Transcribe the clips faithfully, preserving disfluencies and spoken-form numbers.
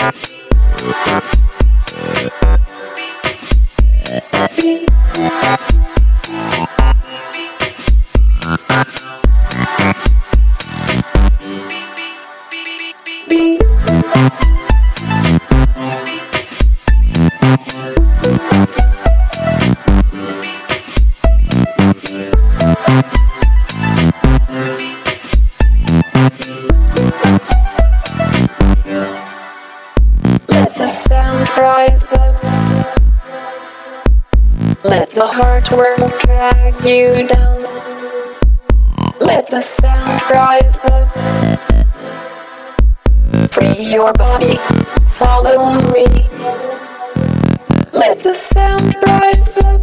Let the heart world drag you down. Let the sound rise up. Free your body, follow me. Let the sound rise up.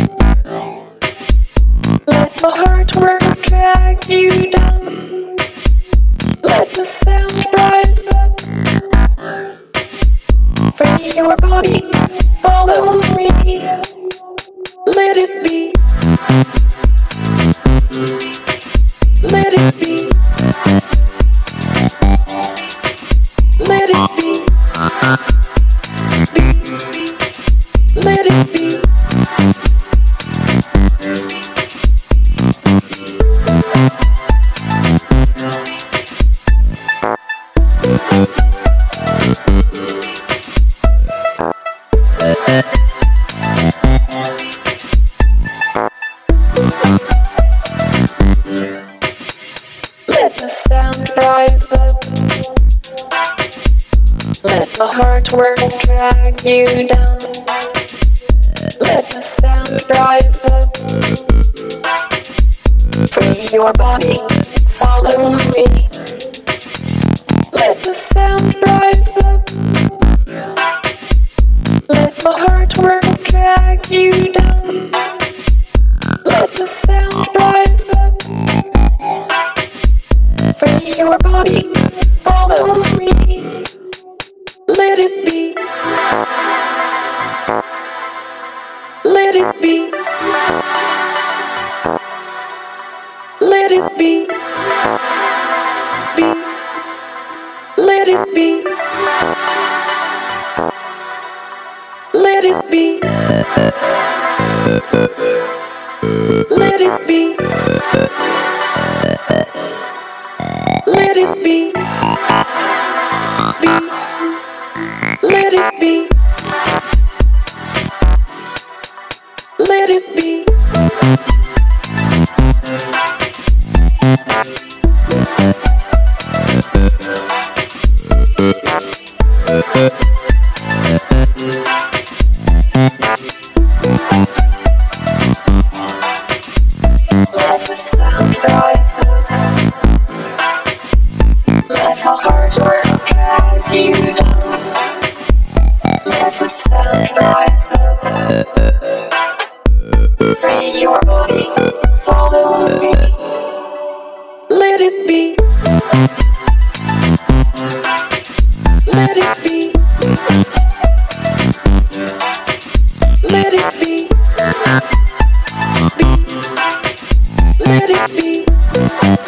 Let the heart world drag you down. Let the sound rise up. Free your body, follow me. Let it be. Let it be. Let it be. Be. Let it be. Let the sound rise up. Let the heart world drag you down. Let the sound rise up. Free your body, follow me. Let the sound rise up. Let the heart world drag you down. Let the sound rise up. Free your body, follow me. Let it be. Let it be. Let it be. Be. Let it be. Let it be. Let it be. Let it be. Be. Let it be. Let it be. Let the sound rise up. Let the heart world drag you down. Let the sound rise up. Free your body, follow me. Let it be. Let it be. Let it be. Be. Let it be.